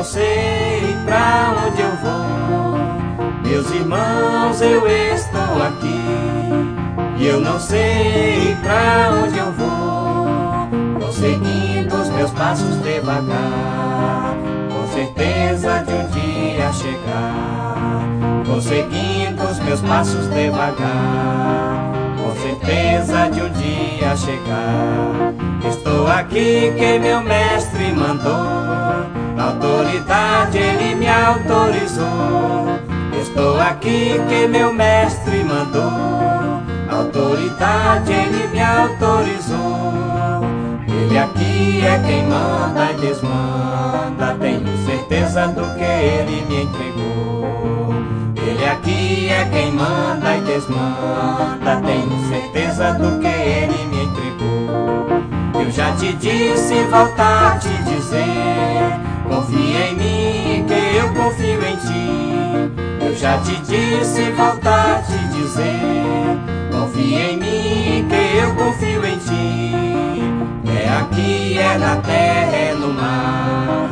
não sei pra onde eu vou. Meus irmãos, eu estou aqui e eu não sei pra onde eu vou. Prosseguindo os meus passos devagar, com certeza de um dia chegar. Prosseguindo os meus passos devagar, com certeza de um dia chegar. Estou aqui que meu mestre mandou, na autoridade ele me autorizou. Estou aqui que meu mestre mandou, na autoridade ele me autorizou. Ele aqui é quem manda e desmanda, tenho certeza do que ele me entregou. Ele aqui é quem manda e desmanda, tenho certeza do que ele me entregou. Eu já te disse, voltar a te dizer, confia em mim que eu confio em ti. Eu já te disse, voltar a te dizer, confia em mim que eu confio em ti. É aqui, é na terra, é no mar,